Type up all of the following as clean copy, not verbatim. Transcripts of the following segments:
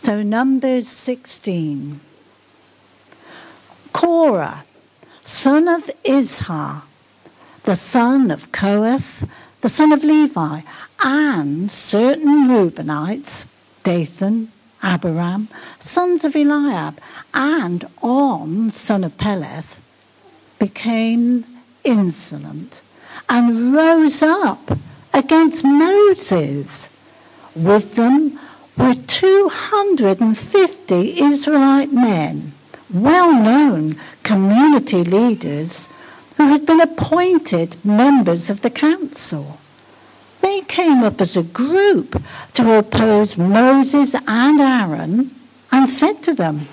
So Numbers 16. Korah, son of Izhar, the son of Kohath, the son of Levi, and certain Reubenites, Dathan, Abiram, sons of Eliab, and On, son of Peleth, became insolent and rose up against Moses. With them were 250 Israelite men, well-known community leaders who had been appointed members of the council. They came up as a group to oppose Moses and Aaron and said to them,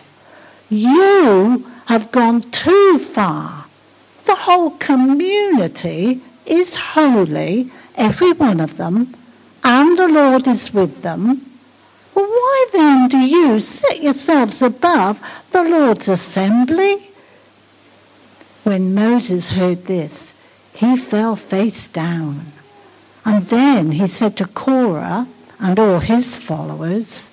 "You have gone too far. The whole community is holy, every one of them, and the Lord is with them. Why then do you set yourselves above the Lord's assembly?" When Moses heard this, he fell face down. And then he said to Korah and all his followers,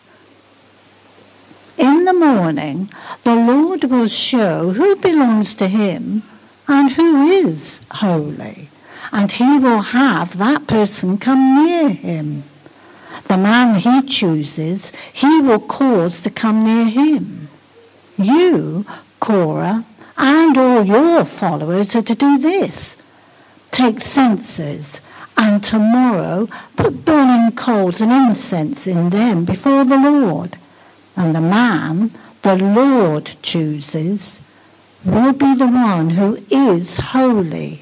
"In the morning the Lord will show who belongs to him and who is holy, and he will have that person come near him. The man he chooses, he will cause to come near him. You, Korah, and all your followers are to do this. Take censers, and tomorrow put burning coals and incense in them before the Lord. And the man the Lord chooses will be the one who is holy.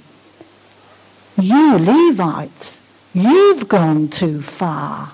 You Levites, you've gone too far."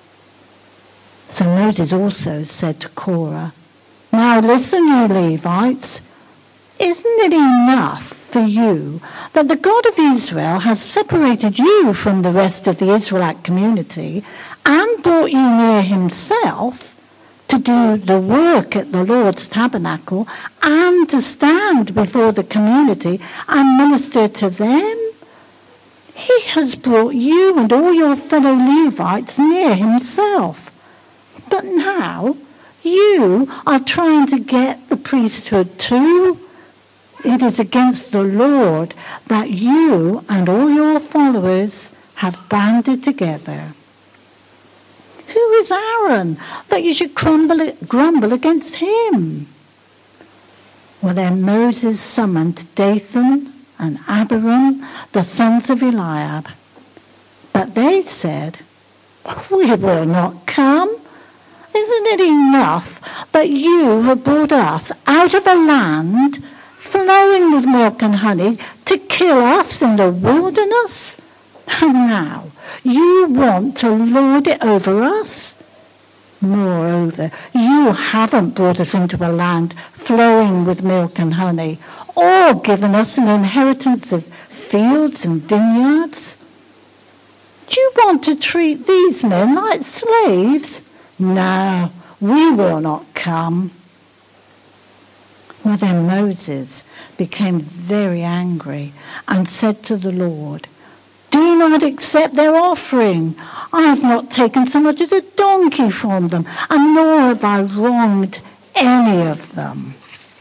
So Moses also said to Korah, "Now listen, you Levites, isn't it enough for you that the God of Israel has separated you from the rest of the Israelite community and brought you near himself to do the work at the Lord's tabernacle and to stand before the community and minister to them? He has brought you and all your fellow Levites near himself. But now you are trying to get the priesthood too. It is against the Lord that you and all your followers have banded together. Who is Aaron that you should grumble against him?" Well, then Moses summoned Dathan and Abiram, the sons of Eliab. But they said, "We will not come. Isn't it enough that you have brought us out of a land flowing with milk and honey to kill us in the wilderness? And now you want to lord it over us? Moreover, you haven't brought us into a land flowing with milk and honey, or given us an inheritance of fields and vineyards. Do you want to treat these men like slaves? No, we will not come." Well, then Moses became very angry and said to the Lord, "Do not accept their offering. I have not taken so much as a donkey from them, and nor have I wronged any of them."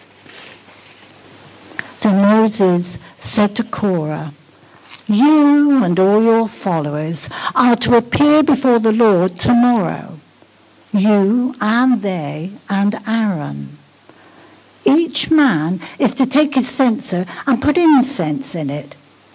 So Moses said to Korah, "You and all your followers are to appear before the Lord tomorrow, you and they and Aaron. Each man is to take his censer and put incense in it,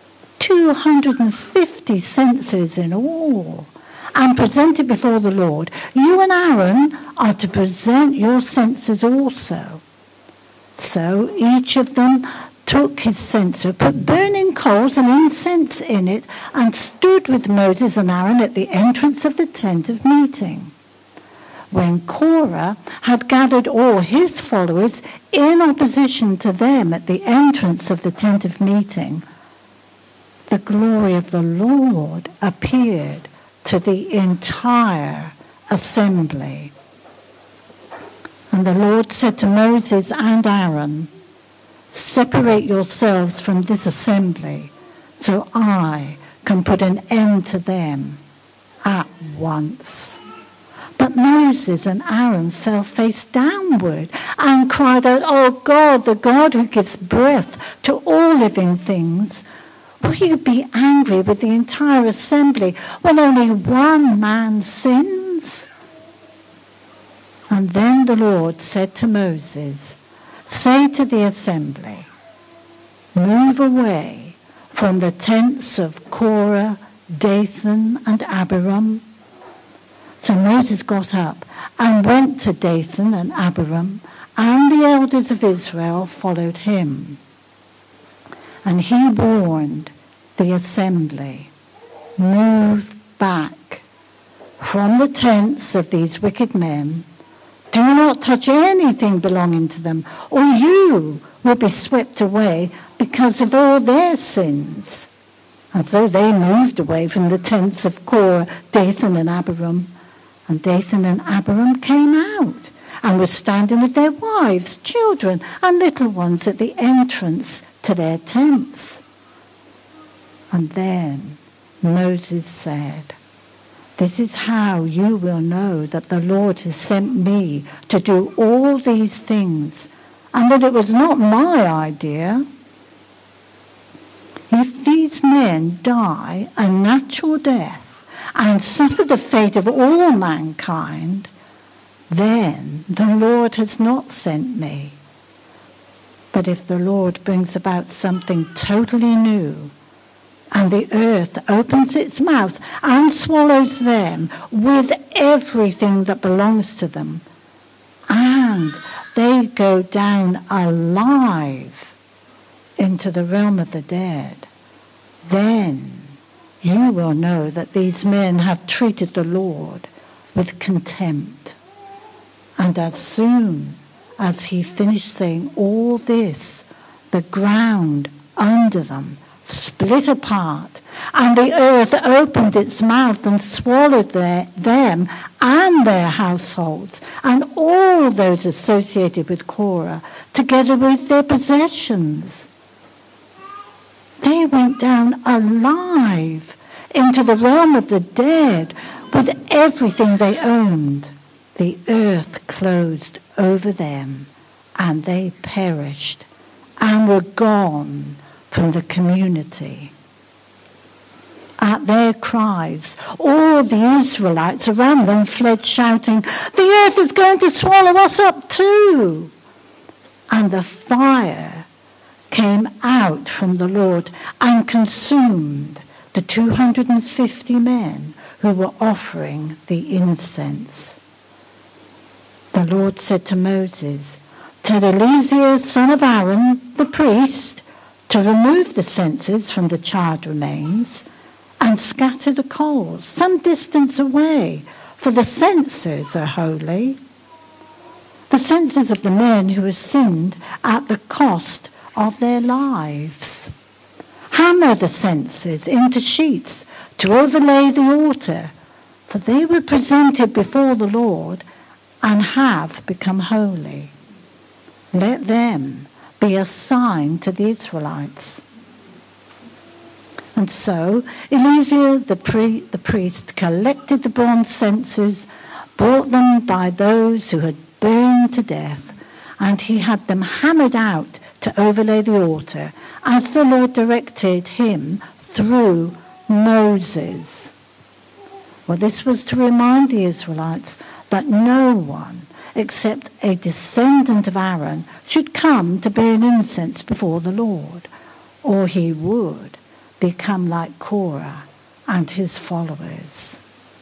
250 censers in all, and present it before the Lord. You and Aaron are to present your censers also." So each of them took his censer, put burning coals and incense in it, and stood with Moses and Aaron at the entrance of the tent of meeting. When Korah had gathered all his followers in opposition to them at the entrance of the tent of meeting, the glory of the Lord appeared to the entire assembly. And the Lord said to Moses and Aaron, "Separate yourselves from this assembly, so I can put an end to them at once." But But Moses and Aaron fell face downward and cried out, "Oh God, the God who gives breath to all living things, will you be angry with the entire assembly when only one man sins?" And then the Lord said to Moses, "Say to the assembly, move away from the tents of Korah, Dathan, and Abiram." So Moses got up and went to Dathan and Abiram, and the elders of Israel followed him. And he warned the assembly, "Move back from the tents of these wicked men. Do not touch anything belonging to them, or you will be swept away because of all their sins." And so they moved away from the tents of Korah, Dathan, and Abiram. And Dathan and Abiram came out and were standing with their wives, children, and little ones at the entrance to their tents. And then Moses said, "This is how you will know that the Lord has sent me to do all these things, and that it was not my idea. If these men die a natural death and suffer the fate of all mankind, then the Lord has not sent me. But if the Lord brings about something totally new, and the earth opens its mouth and swallows them with everything that belongs to them, and they go down alive into the realm of the dead, then you will know that these men have treated the Lord with contempt." And as soon as he finished saying all this, the ground under them split apart, and the earth opened its mouth and swallowed them and their households, and all those associated with Korah, together with their possessions. They went down alive into the realm of the dead with everything they owned. The earth closed over them, and they perished and were gone from the community. At their cries, all the Israelites around them fled, shouting, "The earth is going to swallow us up too!" And the fire came out from the Lord and consumed the 250 men who were offering the incense. The Lord said to Moses, "Tell Eleazar, son of Aaron, the priest, to remove the censers from the charred remains and scatter the coals some distance away, for the censers are holy. The censers of the men who have sinned at the cost of their lives. Hammer the censers into sheets to overlay the altar, for they were presented before the Lord and have become holy. Let them be a sign to the Israelites." And so Eleazar the priest collected the bronze censers, brought them by those who had burned to death, and he had them hammered out to overlay the altar, as the Lord directed him through Moses. Well, this was to remind the Israelites that no one except a descendant of Aaron should come to burn incense before the Lord, or he would become like Korah and his followers.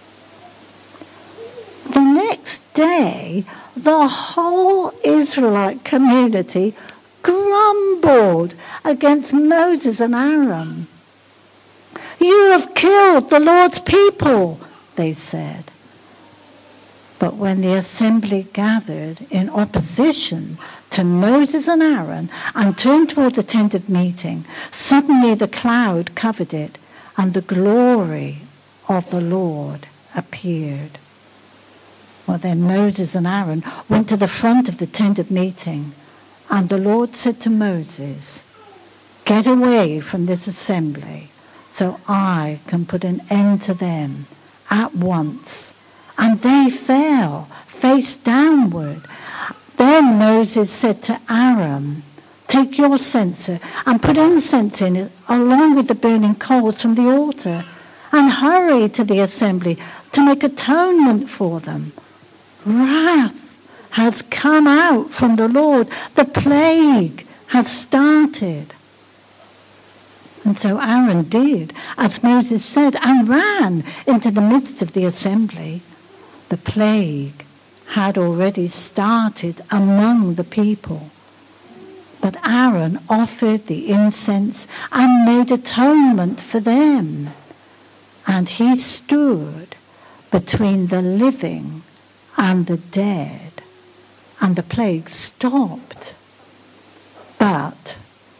The next day, the whole Israelite community grumbled against Moses and Aaron. "You have killed the Lord's people," they said. But when the assembly gathered in opposition to Moses and Aaron and turned toward the tent of meeting, suddenly the cloud covered it, and the glory of the Lord appeared. Well, then Moses and Aaron went to the front of the tent of meeting, and the Lord said to Moses, "Get away from this assembly, so I can put an end to them at once and they fell face downward. Then Moses said to Aaron, "Take your censer and put incense in it along with the burning coals from the altar, and hurry to the assembly to make atonement for them. Wrath has come out from the Lord. The plague has started." And so Aaron did as Moses said and ran into the midst of the assembly. The plague had already started among the people. But Aaron offered the incense and made atonement for them. And he stood between the living and the dead, and the plague stopped. But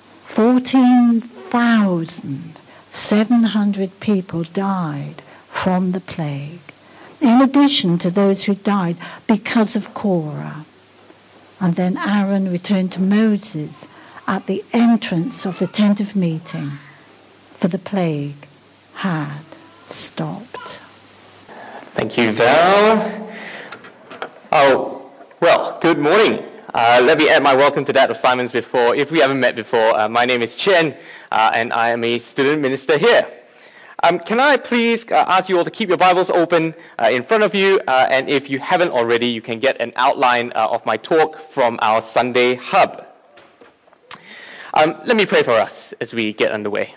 14,700 people died from the plague, in addition to those who died because of Korah. And then Aaron returned to Moses at the entrance of the tent of meeting, for the plague had stopped. Thank you, Val. Oh, well, good morning. Let me add my welcome to that of Simon's before. If we haven't met before, my name is Chen, and I am a student minister here. Can I please ask you all to keep your Bibles open in front of you, and if you haven't already, you can get an outline of my talk from our Sunday hub. Let me pray for us as we get underway.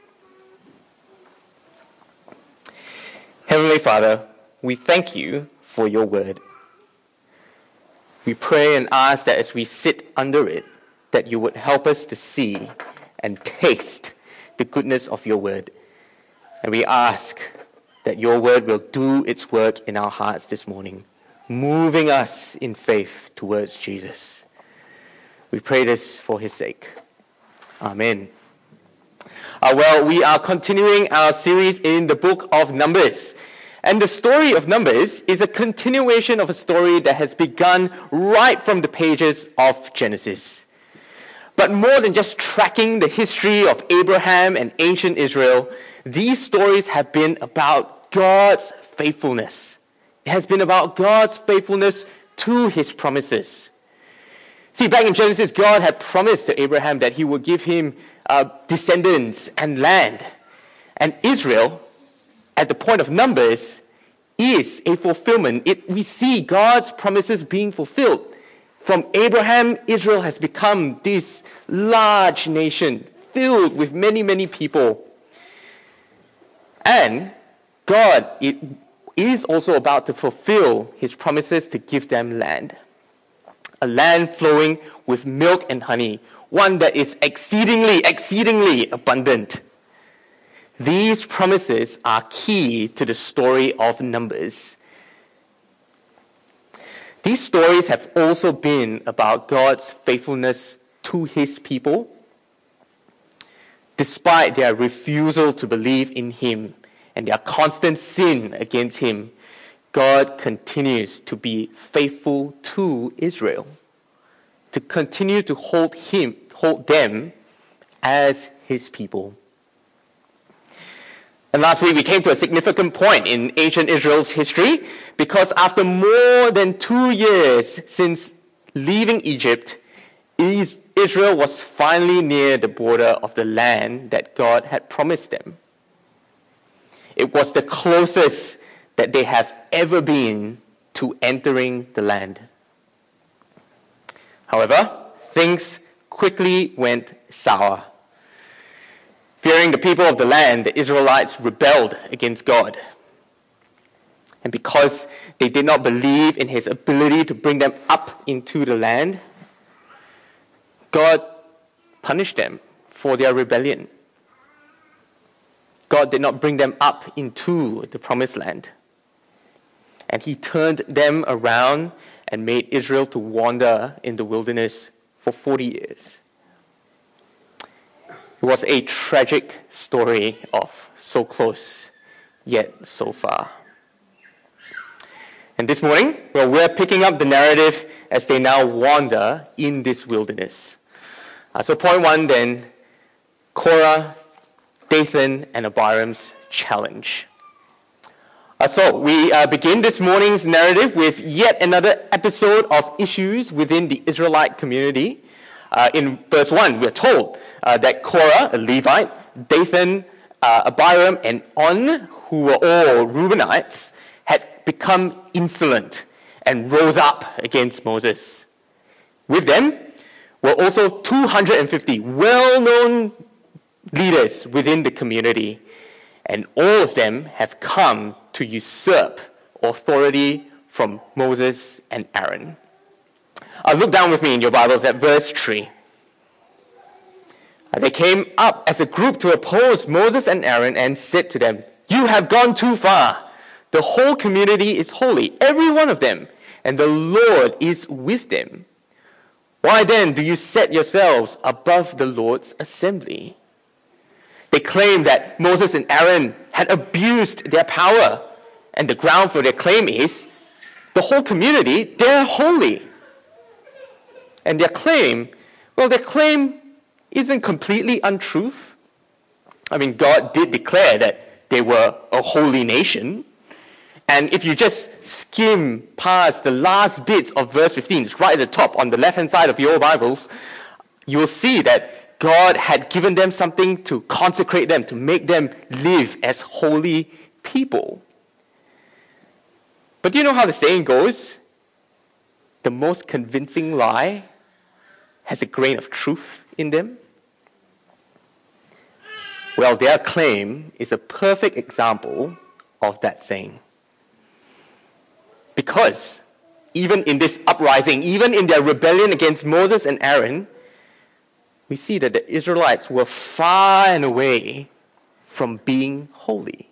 Heavenly Father, we thank you for your word. We pray and ask that as we sit under it, that you would help us to see and taste the goodness of your word. And we ask that your word will do its work in our hearts this morning, moving us in faith towards Jesus. We pray this for his sake. Amen. Well, we are continuing our series in the book of Numbers. And the story of Numbers is a continuation of a story that has begun right from the pages of Genesis. But more than just tracking the history of Abraham and ancient Israel, these stories have been about God's faithfulness. It has been about God's faithfulness to his promises. See, back in Genesis, God had promised to Abraham that he would give him descendants and land. And Israel, at the point of Numbers, is a fulfillment. We see God's promises being fulfilled. From Abraham, Israel has become this large nation filled with many, many people. And God is also about to fulfill his promises to give them land. A land flowing with milk and honey, one that is exceedingly, exceedingly abundant. These promises are key to the story of Numbers. These stories have also been about God's faithfulness to his people. Despite their refusal to believe in him and their constant sin against him, God continues to be faithful to Israel, to continue to hold them as his people. And last week we came to a significant point in ancient Israel's history, because after more than 2 years since leaving Egypt, Israel was finally near the border of the land that God had promised them. It was the closest that they have ever been to entering the land. However, things quickly went sour. Fearing the people of the land, the Israelites rebelled against God. And because they did not believe in his ability to bring them up into the land, God punished them for their rebellion. God did not bring them up into the promised land. And he turned them around and made Israel to wander in the wilderness for 40 years. It was a tragic story of so close, yet so far. And this morning, we're picking up the narrative as they now wander in this wilderness. So point one then, Korah, Dathan, and Abiram's challenge. So we begin this morning's narrative with yet another episode of issues within the Israelite community. In verse 1, we're told that Korah, a Levite, Dathan, Abiram, and On, who were all Reubenites, had become insolent and rose up against Moses. With them were also 250 well-known leaders within the community, and all of them have come to usurp authority from Moses and Aaron. Look down with me in your Bibles at verse 3. They came up as a group to oppose Moses and Aaron and said to them, "You have gone too far. The whole community is holy, every one of them, and the Lord is with them. Why then do you set yourselves above the Lord's assembly?" They claim that Moses and Aaron had abused their power, and the ground for their claim is the whole community, they're holy. And their claim isn't completely untruth. I mean, God did declare that they were a holy nation. And if you just skim past the last bits of verse 15, it's right at the top on the left-hand side of your Bibles, you'll see that God had given them something to consecrate them, to make them live as holy people. But do you know how the saying goes? The most convincing lie has a grain of truth in them. Well, their claim is a perfect example of that saying. Because even in this uprising, even in their rebellion against Moses and Aaron, we see that the Israelites were far and away from being holy.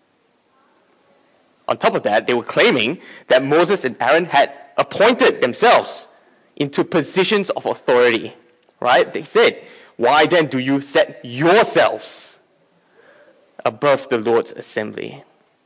On top of that, they were claiming that Moses and Aaron had appointed themselves into positions of authority, right? They said, "Why then do you set yourselves above the Lord's assembly?"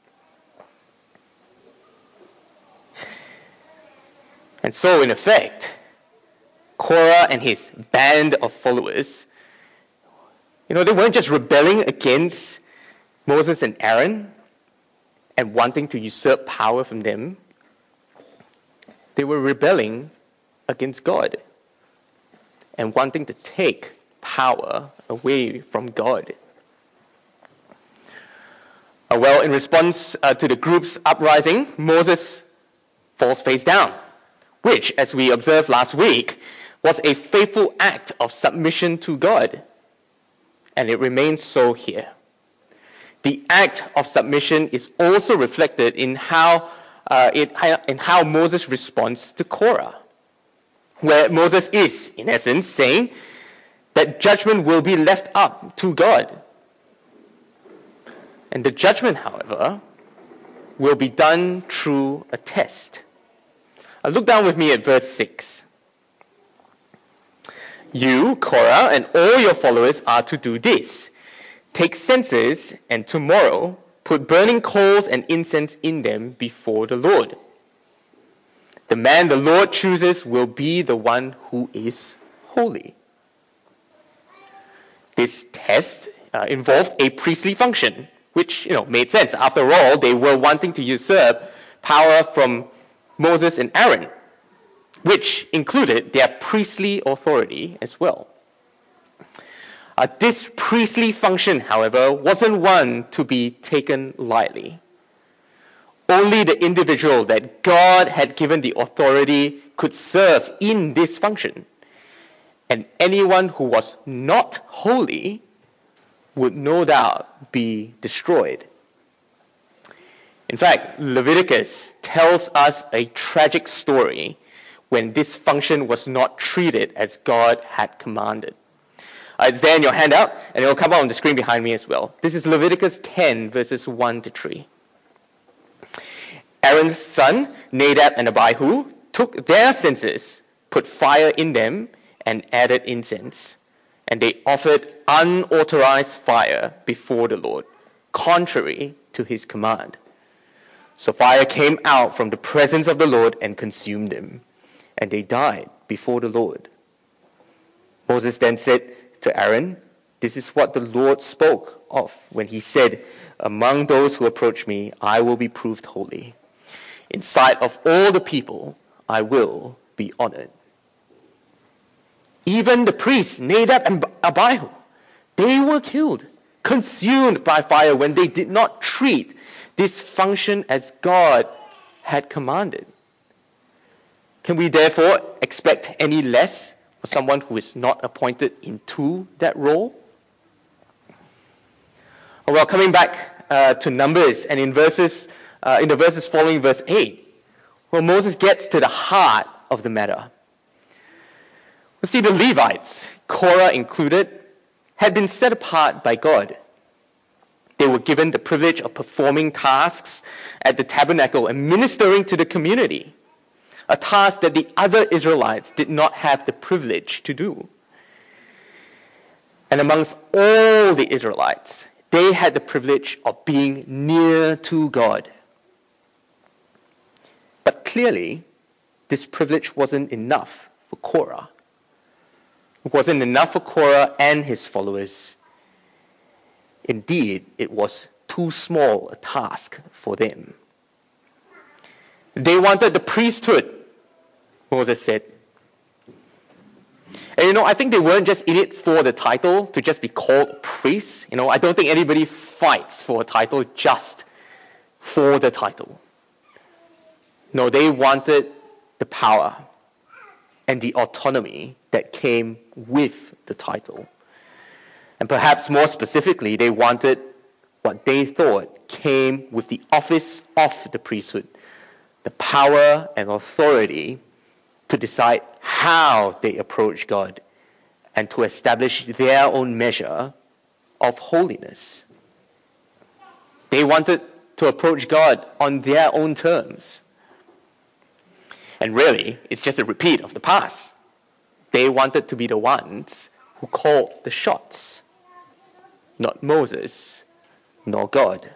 And so, in effect, Korah and his band of followers, they weren't just rebelling against Moses and Aaron and wanting to usurp power from them. They were rebelling against God and wanting to take power away from God. Well, in response to the group's uprising, Moses falls face down, which, as we observed last week, was a faithful act of submission to God. And it remains so here. The act of submission is also reflected in how Moses responds to Korah, where Moses is, in essence, saying that judgment will be left up to God. And the judgment, however, will be done through a test. Look down with me at verse 6. "You, Korah, and all your followers are to do this. Take censers, and tomorrow put burning coals and incense in them before the Lord. The man the Lord chooses will be the one who is holy." This test involved a priestly function, which made sense. After all, they were wanting to usurp power from Moses and Aaron, which included their priestly authority as well. This priestly function, however, wasn't one to be taken lightly. Only the individual that God had given the authority could serve in this function. And anyone who was not holy would no doubt be destroyed. In fact, Leviticus tells us a tragic story when this function was not treated as God had commanded. It's there in your handout, and it will come out on the screen behind me as well. This is Leviticus 10, verses 1 to 3. Aaron's son, Nadab and Abihu, took their censers, put fire in them, and added incense. And they offered unauthorized fire before the Lord, contrary to his command. So fire came out from the presence of the Lord and consumed them, and they died before the Lord. Moses then said to Aaron, "This is what the Lord spoke of when he said, Among those who approach me, I will be proved holy. In sight of all the people, I will be honored. Even the priests, Nadab and Abihu, they were killed, consumed by fire when they did not treat this function as God had commanded. Can we therefore expect any less for someone who is not appointed into that role? Well, coming back to Numbers, and in the verses following verse 8, well, Moses gets to the heart of the matter. You see, the Levites, Korah included, had been set apart by God. They were given the privilege of performing tasks at the tabernacle and ministering to the community, a task that the other Israelites did not have the privilege to do. And amongst all the Israelites, they had the privilege of being near to God. But clearly, this privilege wasn't enough for Korah. It wasn't enough for Korah and his followers. Indeed, it was too small a task for them. They wanted the priesthood, Moses said. And I think they weren't just in it for the title, to just be called priests. I don't think anybody fights for a title just for the title. No, they wanted the power and the autonomy that came with the title. And perhaps more specifically, they wanted what they thought came with the office of the priesthood, the power and authority to decide how they approach God and to establish their own measure of holiness. They wanted to approach God on their own terms. And really, it's just a repeat of the past. They wanted to be the ones who called the shots, not Moses, nor God.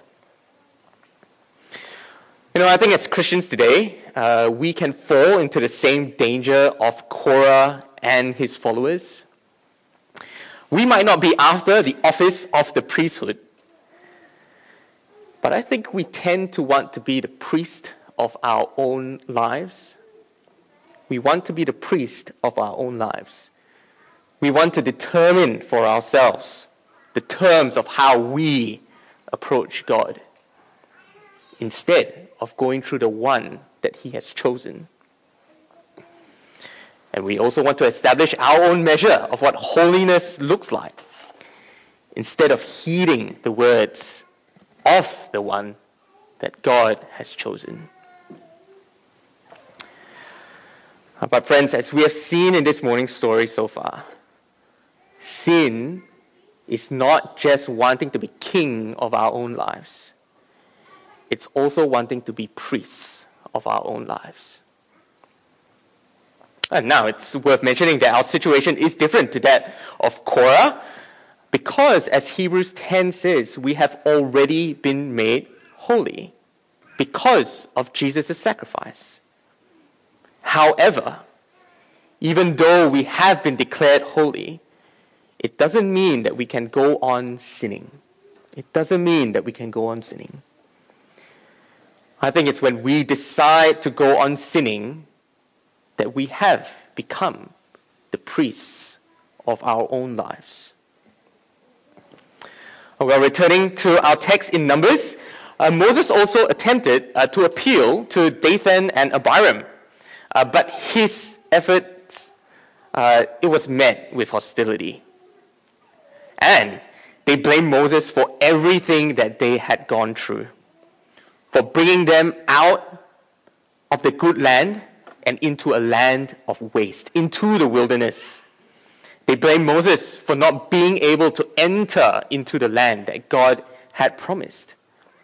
I think as Christians today, we can fall into the same danger of Korah and his followers. We might not be after the office of the priesthood, but I think we tend to want to be the priest of our own lives. We want to be the priest of our own lives. We want to determine for ourselves the terms of how we approach God, instead of going through the one that he has chosen. And we also want to establish our own measure of what holiness looks like, instead of heeding the words of the one that God has chosen. But friends, as we have seen in this morning's story so far, sin is not just wanting to be king of our own lives. It's also wanting to be priests of our own lives. And now it's worth mentioning that our situation is different to that of Korah, because as Hebrews 10 says, we have already been made holy because of Jesus' sacrifice. However, even though we have been declared holy, it doesn't mean that we can go on sinning. It doesn't mean that we can go on sinning. I think it's when we decide to go on sinning that we have become the priests of our own lives. Well, returning to our text in Numbers, Moses also attempted to appeal to Dathan and Abiram, but his efforts, it was met with hostility. And they blamed Moses for everything that they had gone through, for bringing them out of the good land and into a land of waste, into the wilderness. They blamed Moses for not being able to enter into the land that God had promised.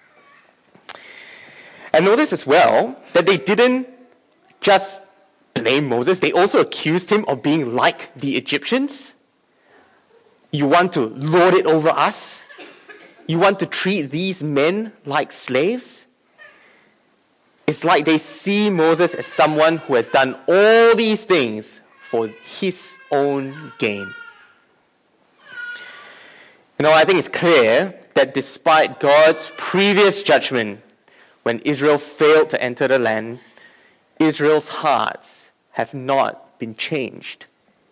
And notice as well that they didn't just blame Moses, they also accused him of being like the Egyptians. You want to lord it over us? You want to treat these men like slaves? It's like they see Moses as someone who has done all these things for his own gain. I think it's clear that despite God's previous judgment, when Israel failed to enter the land, Israel's hearts have not been changed.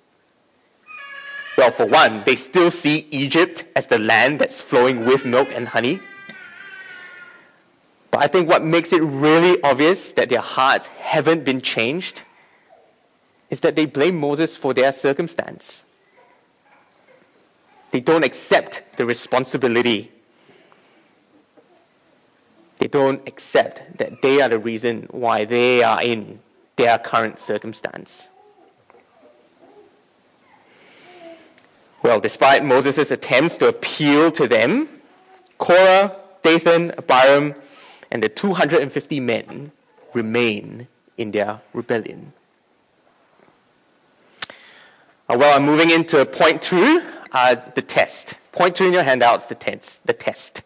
Well, for one, they still see Egypt as the land that's flowing with milk and honey. But I think what makes it really obvious that their hearts haven't been changed is that they blame Moses for their circumstance. They don't accept the responsibility. They don't accept that they are the reason why they are in their current circumstance. Well, despite Moses' attempts to appeal to them, Korah, Dathan, Abiram, and the 250 men remain in their rebellion. Well, I'm moving into point 2, the test. Point 2 in your handouts, the test.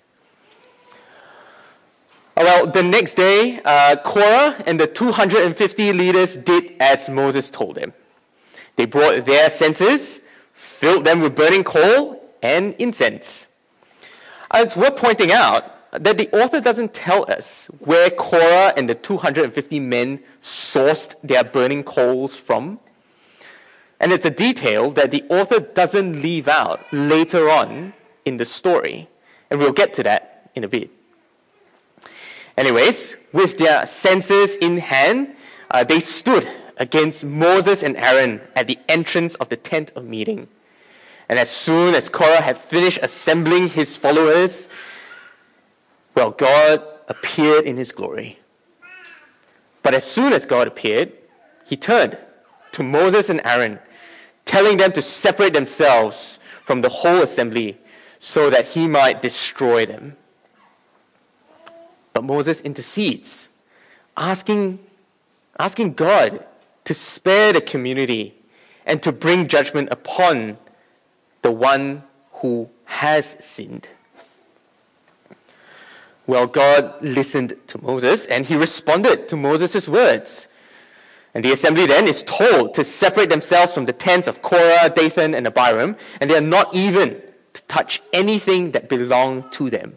Well, the next day, Korah and the 250 leaders did as Moses told them. They brought their censers, filled them with burning coal and incense. It's worth pointing out that the author doesn't tell us where Korah and the 250 men sourced their burning coals from. And it's a detail that the author doesn't leave out later on in the story. And we'll get to that in a bit. Anyways, with their censers in hand, they stood against Moses and Aaron at the entrance of the tent of meeting. And as soon as Korah had finished assembling his followers, well, God appeared in his glory. But as soon as God appeared, he turned to Moses and Aaron, telling them to separate themselves from the whole assembly so that he might destroy them. But Moses intercedes, asking God to spare the community and to bring judgment upon the one who has sinned. Well, God listened to Moses and he responded to Moses' words. And the assembly then is told to separate themselves from the tents of Korah, Dathan, and Abiram, and they are not even to touch anything that belonged to them.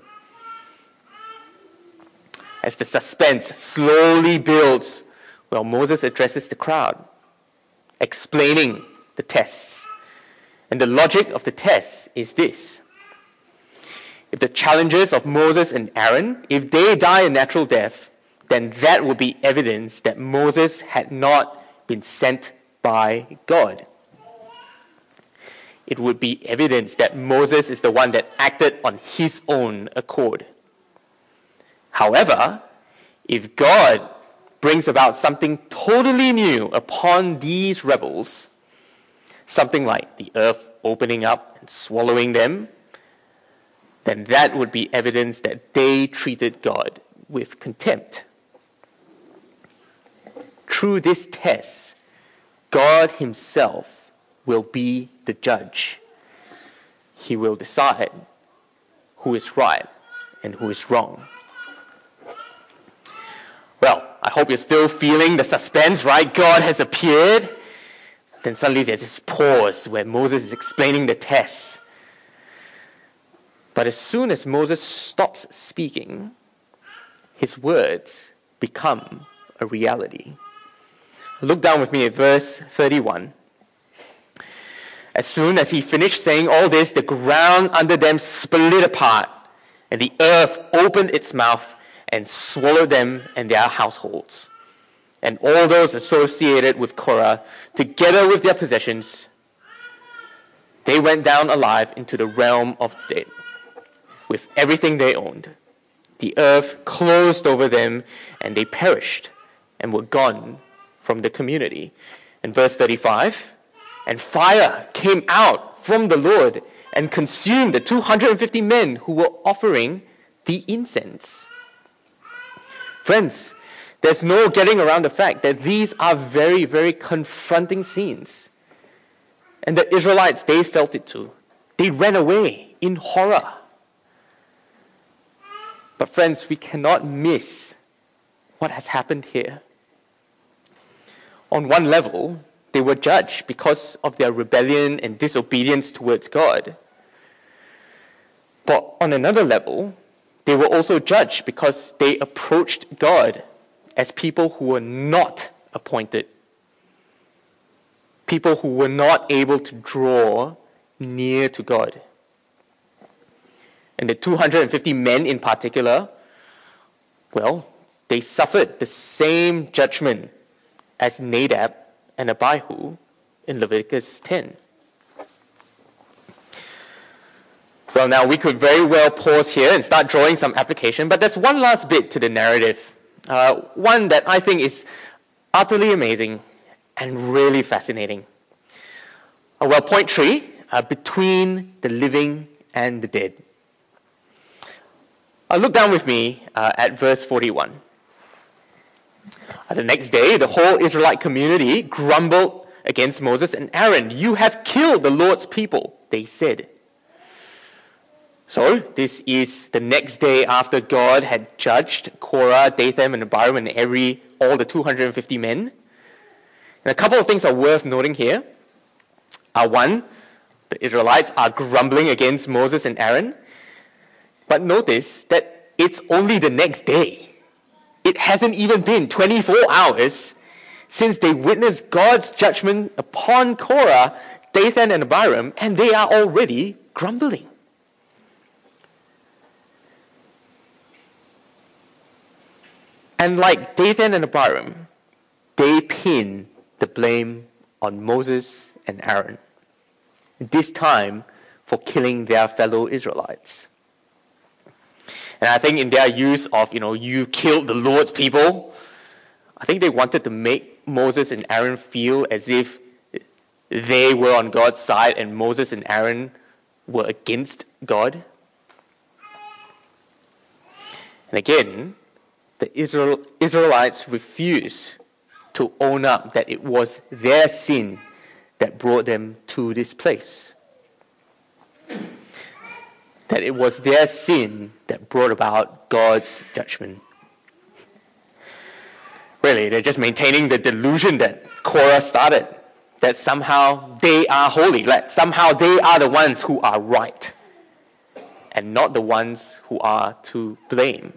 As the suspense slowly builds, well, Moses addresses the crowd, explaining the tests. And the logic of the test is this. If the challengers of Moses and Aaron, if they die a natural death, then that will be evidence that Moses had not been sent by God. It would be evidence that Moses is the one that acted on his own accord. However, if God brings about something totally new upon these rebels, something like the earth opening up and swallowing them, then that would be evidence that they treated God with contempt. Through this test, God himself will be the judge. He will decide who is right and who is wrong. Well, I hope you're still feeling the suspense, right? God has appeared. Then suddenly there's this pause where Moses is explaining the test. But as soon as Moses stops speaking, his words become a reality. Look down with me at verse 31. As soon as he finished saying all this, the ground under them split apart, and the earth opened its mouth and swallowed them and their households, and all those associated with Korah, together with their possessions. They went down alive into the realm of the dead, with everything they owned. The earth closed over them, and they perished and were gone from the community. In verse 35, and fire came out from the Lord and consumed the 250 men who were offering the incense. Friends, there's no getting around the fact that these are very, very confronting scenes. And the Israelites, they felt it too. They ran away in horror. But friends, we cannot miss what has happened here. On one level, they were judged because of their rebellion and disobedience towards God. But on another level, they were also judged because they approached God as people who were not appointed, people who were not able to draw near to God. And the 250 men in particular, well, they suffered the same judgment as Nadab and Abihu in Leviticus 10. Well, now we could very well pause here and start drawing some application, but there's one last bit to the narrative, one that I think is utterly amazing and really fascinating. Well, point 3, between the living and the dead. Look down with me at verse 41. The next day, the whole Israelite community grumbled against Moses and Aaron. "You have killed the Lord's people," they said. So, this is the next day after God had judged Korah, Dathan, and Abiram, and all the 250 men. And a couple of things are worth noting here. One, the Israelites are grumbling against Moses and Aaron. But notice that it's only the next day. It hasn't even been 24 hours since they witnessed God's judgment upon Korah, Dathan, and Abiram, and they are already grumbling. And like Dathan and Abiram, they pin the blame on Moses and Aaron, this time for killing their fellow Israelites. And I think in their use of, you killed the Lord's people, I think they wanted to make Moses and Aaron feel as if they were on God's side and Moses and Aaron were against God. And again, the Israelites refused to own up that it was their sin that brought them to this place. That it was their sin that brought about God's judgment. Really, they're just maintaining the delusion that Korah started, that somehow they are holy, that somehow they are the ones who are right, and not the ones who are to blame.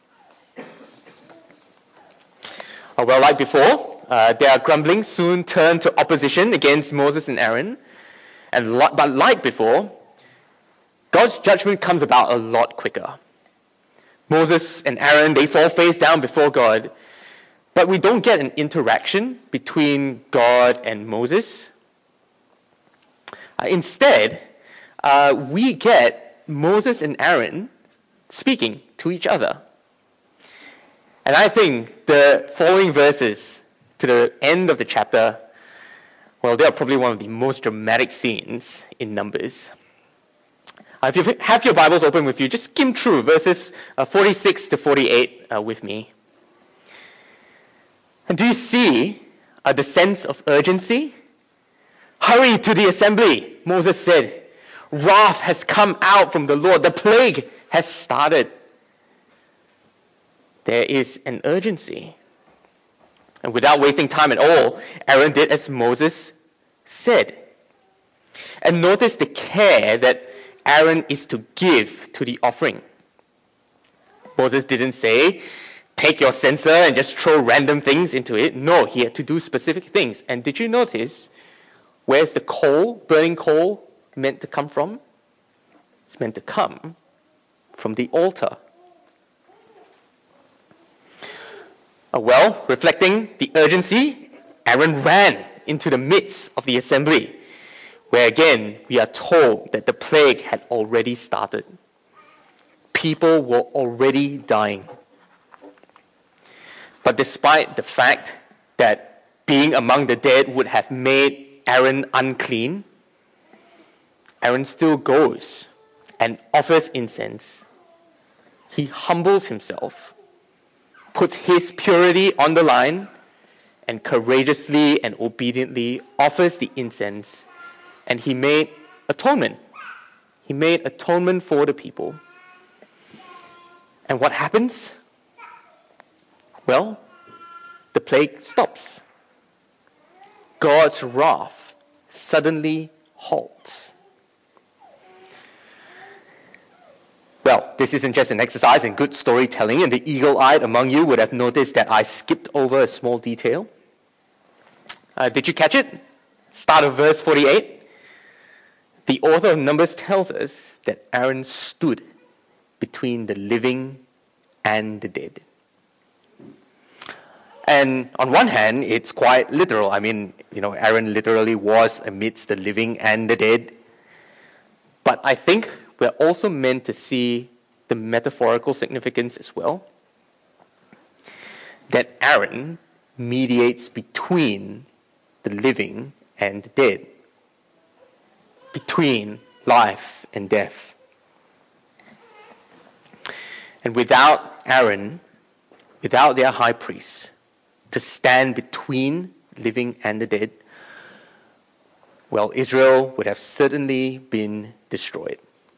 Well, like before, their grumbling soon turned to opposition against Moses and Aaron. But like before, God's judgment comes about a lot quicker. Moses and Aaron, they fall face down before God, but we don't get an interaction between God and Moses. Instead, we get Moses and Aaron speaking to each other. And I think the following verses to the end of the chapter, well, they are probably one of the most dramatic scenes in Numbers. If you have your Bibles open with you, just skim through verses 46 to 48 with me. And do you see the sense of urgency? "Hurry to the assembly," Moses said. "Wrath has come out from the Lord. The plague has started." There is an urgency. And without wasting time at all, Aaron did as Moses said. And notice the care that Aaron is to give to the offering. Moses didn't say, "Take your censer and just throw random things into it." No, he had to do specific things. And did you notice where's the coal, burning coal, meant to come from? It's meant to come from the altar. Well, reflecting the urgency, Aaron ran into the midst of the assembly, where again we are told that the plague had already started. People were already dying. But despite the fact that being among the dead would have made Aaron unclean, Aaron still goes and offers incense. He humbles himself, puts his purity on the line, and courageously and obediently offers the incense, and he made atonement. He made atonement for the people. And what happens? Well, the plague stops. God's wrath suddenly halts. Well, this isn't just an exercise in good storytelling, and the eagle-eyed among you would have noticed that I skipped over a small detail. Did you catch it? Start of verse 48. The author of Numbers tells us that Aaron stood between the living and the dead. And on one hand, it's quite literal. I mean, Aaron literally was amidst the living and the dead. But I think we're also meant to see the metaphorical significance as well. That Aaron mediates between the living and the dead. Between life and death. And without Aaron, without their high priest, to stand between living and the dead, well, Israel would have certainly been destroyed.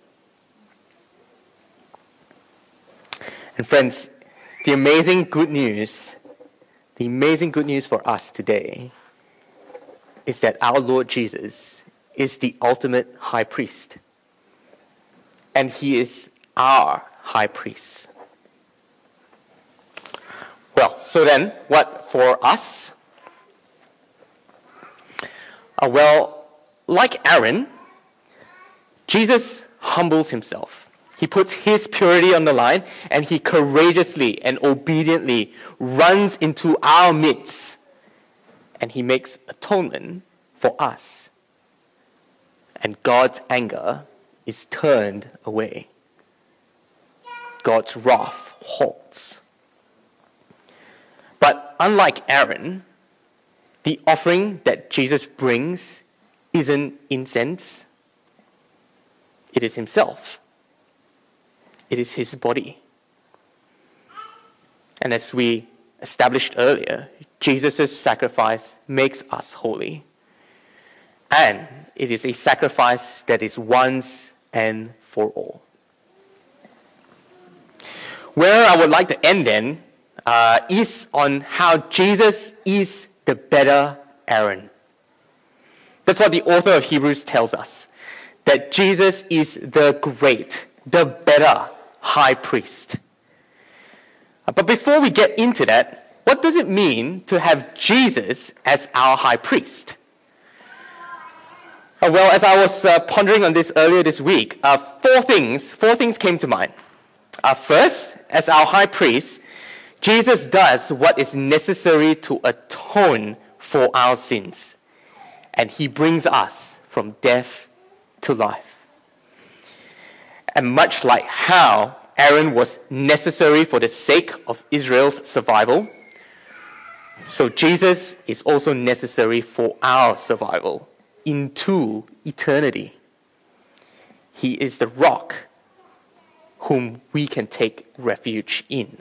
And friends, the amazing good news for us today is that our Lord Jesus is the ultimate high priest. And he is our high priest. Well, so then, what for us? Well, like Aaron, Jesus humbles himself. He puts his purity on the line, and he courageously and obediently runs into our midst, and he makes atonement for us. And God's anger is turned away. God's wrath halts. But unlike Aaron, the offering that Jesus brings isn't incense. It is himself. It is his body. And as we established earlier, Jesus' sacrifice makes us holy. And it is a sacrifice that is once and for all. Where I would like to end then is on how Jesus is the better Aaron. That's what the author of Hebrews tells us. That Jesus is the great, the better high priest. But before we get into that, what does it mean to have Jesus as our high priest? Well, as I was pondering on this earlier this week, four things came to mind. First, as our high priest, Jesus does what is necessary to atone for our sins. And he brings us from death to life. And much like how Aaron was necessary for the sake of Israel's survival, so Jesus is also necessary for our survival into eternity. He is the rock whom we can take refuge in.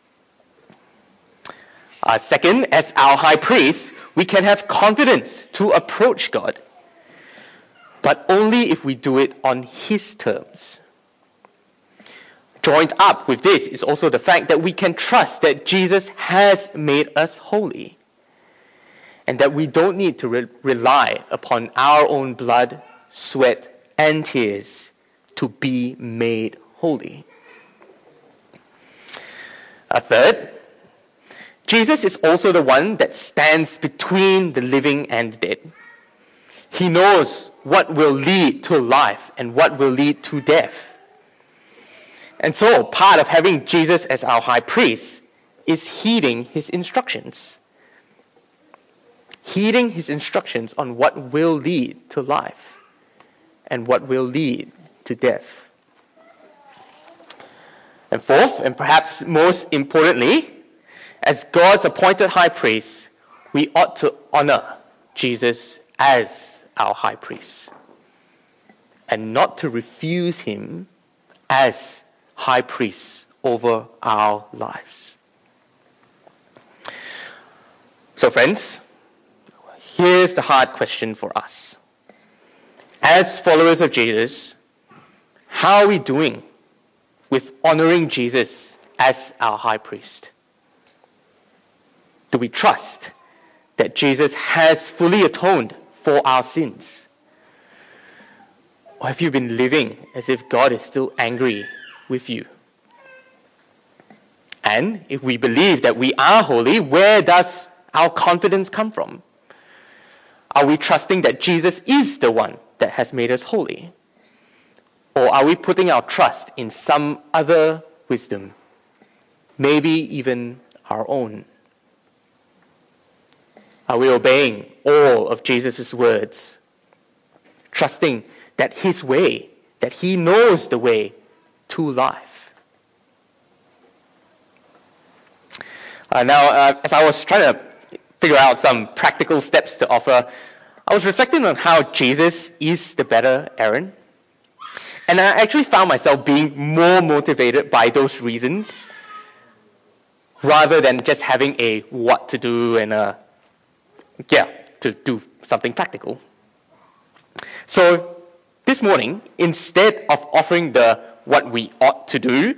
Second, as our high priest, we can have confidence to approach God, but only if we do it on his terms. Joined up with this is also the fact that we can trust that Jesus has made us holy, and that we don't need to rely upon our own blood, sweat, and tears to be made holy. Third, Jesus is also the one that stands between the living and the dead. He knows what will lead to life and what will lead to death. And so, part of having Jesus as our high priest is heeding his instructions. Heeding his instructions on what will lead to life and what will lead to death. And fourth, and perhaps most importantly, as God's appointed high priest, we ought to honor Jesus as our high priest and not to refuse him as high priest over our lives. So friends, here's the hard question for us. As followers of Jesus, how are we doing with honoring Jesus as our high priest? Do we trust that Jesus has fully atoned for our sins? Or have you been living as if God is still angry with you. And if we believe that we are holy, where does our confidence come from? Are we trusting that Jesus is the one that has made us holy? Or are we putting our trust in some other wisdom, maybe even our own? Are we obeying all of Jesus' words, trusting that his way, that he knows the way to life? Now, as I was trying to figure out some practical steps to offer, I was reflecting on how Jesus is the better Aaron. And I actually found myself being more motivated by those reasons rather than just having a what to do and to do something practical. So this morning, instead of offering the what we ought to do,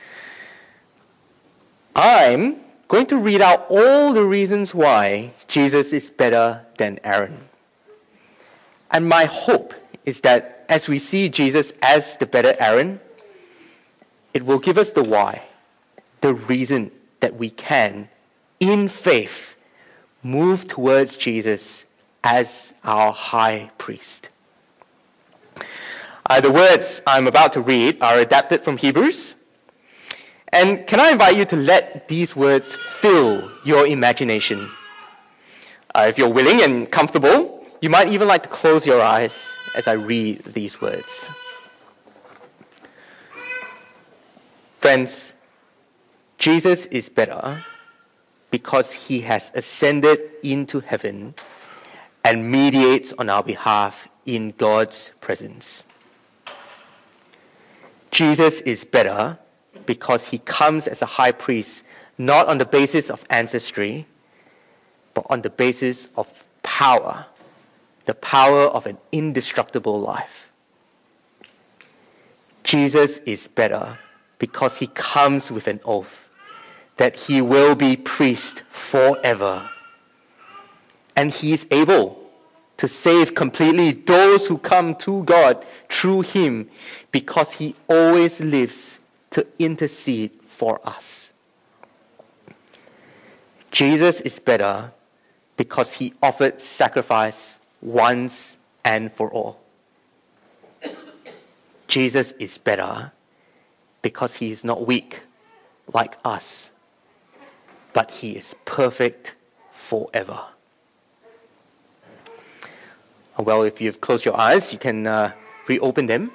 I'm going to read out all the reasons why Jesus is better than Aaron. And my hope is that as we see Jesus as the better Aaron, it will give us the why, the reason that we can, in faith, move towards Jesus as our high priest. The words I'm about to read are adapted from Hebrews. And can I invite you to let these words fill your imagination? If you're willing and comfortable, you might even like to close your eyes as I read these words. Friends, Jesus is better because he has ascended into heaven and mediates on our behalf in God's presence. Jesus is better because he comes as a high priest not on the basis of ancestry, but on the basis of power, the power of an indestructible life. Jesus is better because he comes with an oath that he will be priest forever. And he is able to save completely those who come to God through him because he always lives to intercede for us. Jesus is better because he offered sacrifice once and for all. Jesus is better because he is not weak like us, but he is perfect forever. Well, if you've closed your eyes, you can reopen them.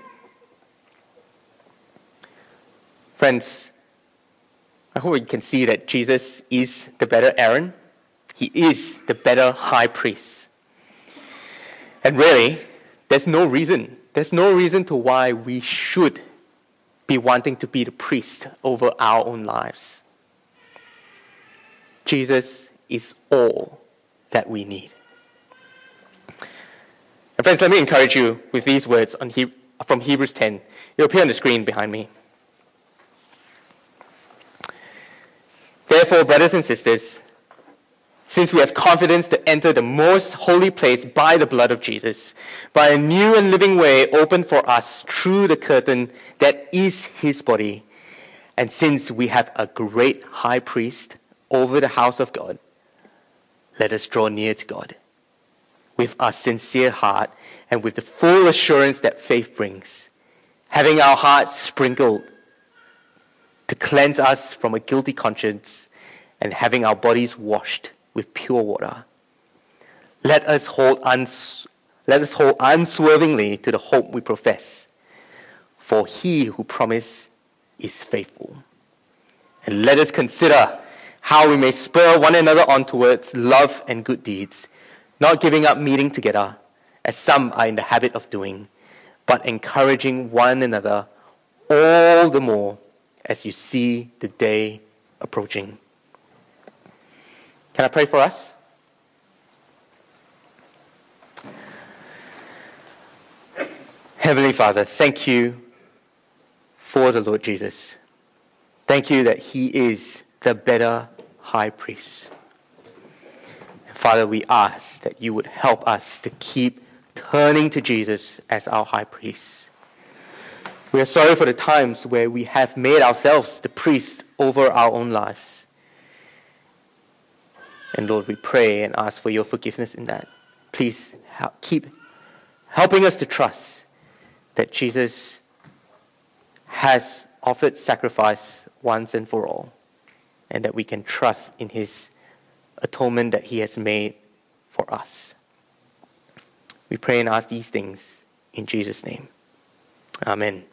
Friends, I hope you can see that Jesus is the better Aaron. He is the better high priest. And really, there's no reason to why we should be wanting to be the priest over our own lives. Jesus is all that we need. And friends, let me encourage you with these words from Hebrews 10. It'll appear on the screen behind me. Therefore, brothers and sisters, since we have confidence to enter the most holy place by the blood of Jesus, by a new and living way opened for us through the curtain that is his body, and since we have a great high priest over the house of God, let us draw near to God with a sincere heart and with the full assurance that faith brings, having our hearts sprinkled to cleanse us from a guilty conscience and having our bodies washed with pure water. Let us hold unswervingly to the hope we profess, for he who promised is faithful. And let us consider how we may spur one another on towards love and good deeds, not giving up meeting together, as some are in the habit of doing, but encouraging one another all the more as you see the day approaching. Can I pray for us? Heavenly Father, thank you for the Lord Jesus. Thank you that he is the better high priest. And Father, we ask that you would help us to keep turning to Jesus as our high priest. We are sorry for the times where we have made ourselves the priest over our own lives. And Lord, we pray and ask for your forgiveness in that. Please keep helping us to trust that Jesus has offered sacrifice once and for all, and that we can trust in his atonement that he has made for us. We pray and ask these things in Jesus' name. Amen.